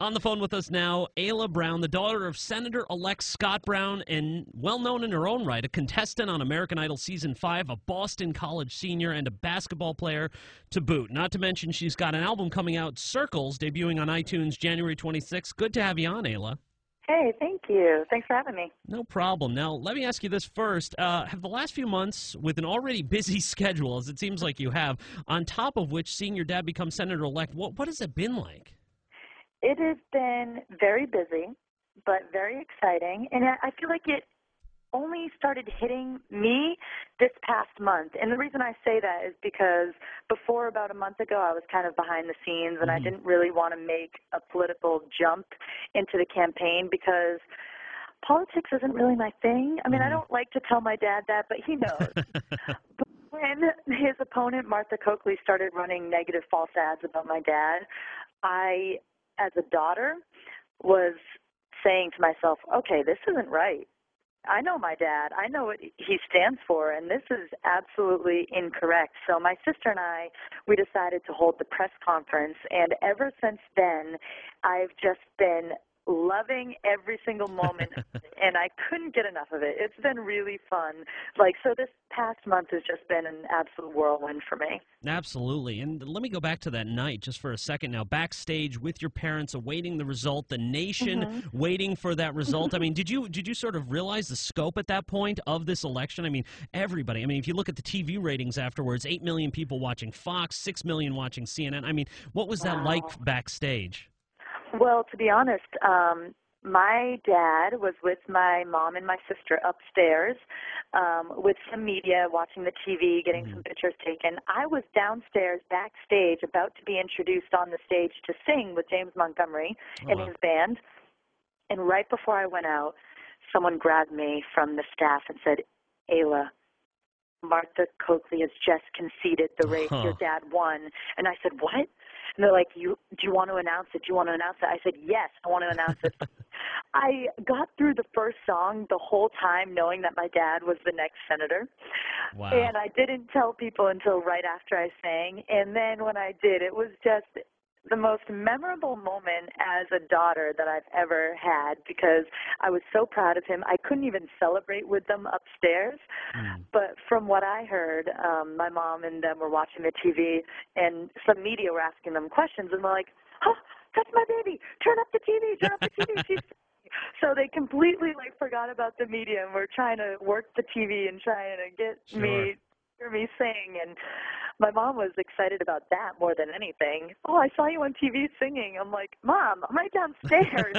On the phone with us now, Ayla Brown, the daughter of Senator-elect Scott Brown, and well-known in her own right, a contestant on American Idol Season 5, a Boston College senior, and a basketball player to boot. Not to mention she's got an album coming out, Circles, debuting on iTunes January 26th. Good to have you on, Ayla. Hey, thank you. Thanks for having me. No problem. Now, let me ask you this first. Have the last few months, with an already busy schedule, as it seems like you have, on top of which seeing your dad become Senator-elect, what has it been like? It has been very busy, but very exciting. And I feel like it only started hitting me this past month. And the reason I say that is because before, about a month ago, I was kind of behind the scenes, and I didn't really want to make a political jump into the campaign because politics isn't really my thing. I mean, I don't like to tell my dad that, but he knows. But when his opponent, Martha Coakley, started running negative false ads about my dad, I, as a daughter, was saying to myself, okay, this isn't right. I know my dad. I know what he stands for, and this is absolutely incorrect. So my sister and I, we decided to hold the press conference, and ever since then, I've just been loving every single moment, and I couldn't get enough of it. It's been really fun. So this past month has just been an absolute whirlwind for me. Absolutely. And let me go back to that night just for a second now. Backstage with your parents, awaiting the result, the nation waiting for that result. I mean, did you sort of realize the scope at that point of this election? I mean, everybody. I mean, if you look at the TV ratings afterwards, 8 million people watching Fox, 6 million watching CNN. I mean, what was that like backstage? Well, to be honest, my dad was with my mom and my sister upstairs with some media, watching the TV, getting some pictures taken. I was downstairs backstage about to be introduced on the stage to sing with James Montgomery and his band. And right before I went out, someone grabbed me from the staff and said, Ayla, Martha Coakley has just conceded the race. Your dad won. And I said, what? And they're like, do you want to announce it? Do you want to announce it? I said, yes, I want to announce it. I got through the first song the whole time knowing that my dad was the next senator. Wow. And I didn't tell people until right after I sang. And then when I did, it was just the most memorable moment as a daughter that I've ever had because I was so proud of him. I couldn't even celebrate with them upstairs. But from what I heard, my mom and them were watching the TV, and some media were asking them questions, and they're like, oh, that's my baby. Turn up the TV. Turn up the TV. She's So they completely forgot about the media and were trying to work the TV and trying to get me hear me sing. And my mom was excited about that more than anything. Oh, I saw you on TV singing. I'm like, Mom, I'm right downstairs.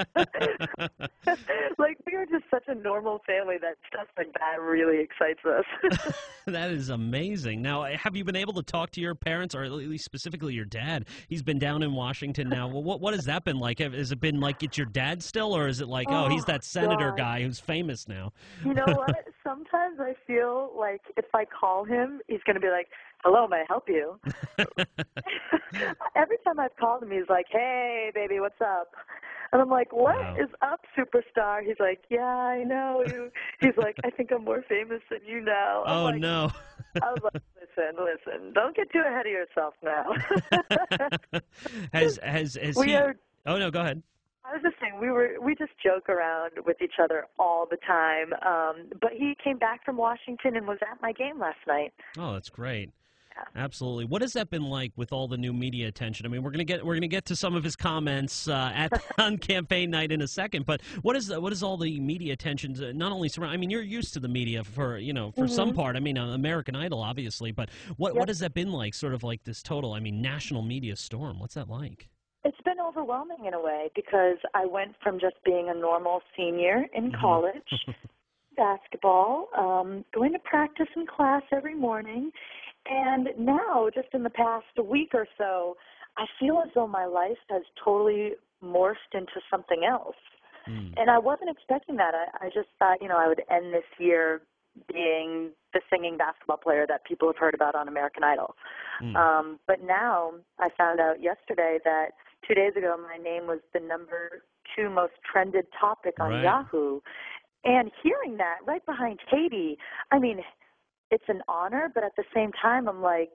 We are just such a normal family that stuff like that really excites us. That is amazing. Now, have you been able to talk to your parents, or at least specifically your dad? He's been down in Washington now. Well, what has that been like? Has it been like it's your dad still, or is it like, oh he's that senator guy who's famous now? You know what? Sometimes I feel like if I call him, he's going to be like, hello, may I help you? Every time I've called him, he's like, hey, baby, what's up? And I'm like, what is up, superstar? He's like, yeah, I know. He's like, I think I'm more famous than you now. No. I was like, listen, don't get too ahead of yourself now. has he... Oh, no, go ahead. I was just saying, we just joke around with each other all the time. But he came back from Washington and was at my game last night. Oh, that's great. Absolutely. What has that been like with all the new media attention? I mean, we're gonna get to some of his comments on campaign night in a second. But what is all the media attention not only surround? I mean, you're used to the media for some part. I mean, American Idol, obviously. But what has that been like? Sort of like this total, national media storm. What's that like? It's been overwhelming in a way because I went from just being a normal senior in college, basketball, going to practice in class every morning. And now, just in the past week or so, I feel as though my life has totally morphed into something else. And I wasn't expecting that. I just thought, I would end this year being the singing basketball player that people have heard about on American Idol. But now I found out yesterday that 2 days ago my name was the #2 most trended topic on Yahoo. And hearing that right behind Katie, it's an honor, but at the same time, I'm like,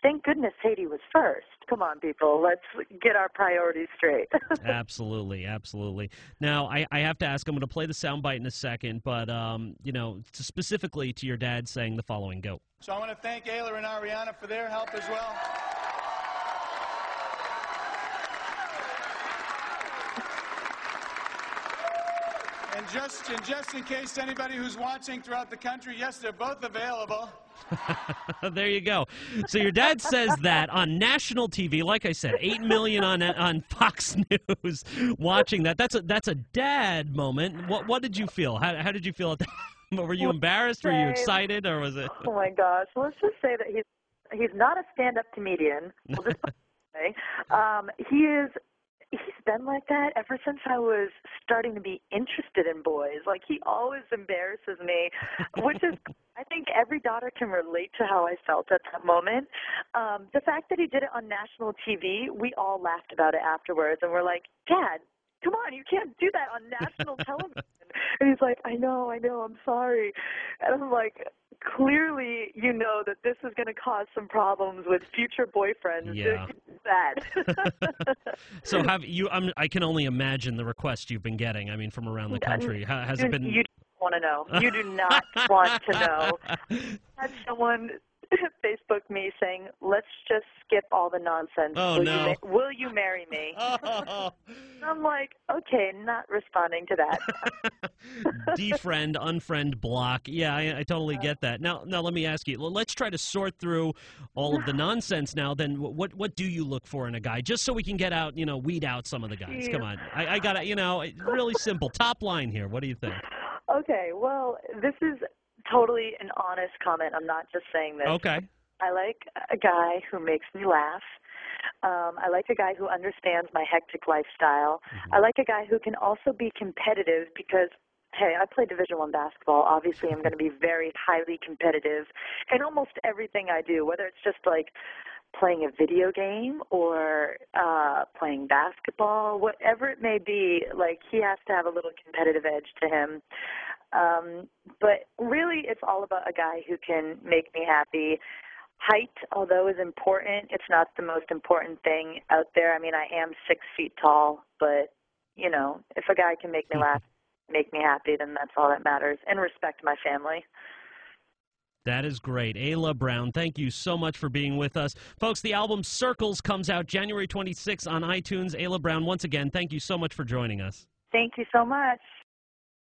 thank goodness Sadie was first. Come on, people. Let's get our priorities straight. Absolutely, absolutely. Now, I have to ask, I'm going to play the soundbite in a second, but, specifically to your dad saying the following, go. So I want to thank Ayla and Ariana for their help as well. And just in case anybody who's watching throughout the country, yes, they're both available. There you go. So your dad says that on national TV. Like I said, 8 million on Fox News watching that. That's a dad moment. What did you feel? How did you feel at that? Were you embarrassed? Were you excited? Or was it? Oh my gosh! Let's just say that he's not a stand-up comedian. We'll just say he's been like that ever since I was starting to be interested in boys. Like, he always embarrasses me, which is, I think every daughter can relate to how I felt at that moment. The fact that he did it on national TV, we all laughed about it afterwards, and we're like, Dad, come on, you can't do that on national television. And he's like, I know, I'm sorry. And I'm like, clearly you know that this is going to cause some problems with future boyfriends. Yeah. Bad. So have you, I can only imagine the requests you've been getting, I mean, from around the country. Has it been... You don't want to know. You do not want to know. I had someone Facebook me saying, let's just skip all the nonsense. Oh, no. Will you marry me? Oh. I'm like, okay, not responding to that. Defriend, unfriend, block. Yeah, I totally get that. Now let me ask you. Let's try to sort through all of the nonsense now. Then what do you look for in a guy? Just so we can get out, weed out some of the guys. Come on. I got to, really simple. Top line here. What do you think? Okay, well, this is totally an honest comment. I'm not just saying this. Okay. I like a guy who makes me laugh. I like a guy who understands my hectic lifestyle. I like a guy who can also be competitive because, hey, I play Division I basketball. Obviously, I'm going to be very highly competitive in almost everything I do, whether it's just like playing a video game or playing basketball, whatever it may be. Like, he has to have a little competitive edge to him. But really, it's all about a guy who can make me happy. Height, although is important, it's not the most important thing out there. I mean, I am 6 feet tall, but, if a guy can make me laugh, make me happy, then that's all that matters, and respect my family. That is great. Ayla Brown, thank you so much for being with us. Folks, the album Circles comes out January 26th on iTunes. Ayla Brown, once again, thank you so much for joining us. Thank you so much.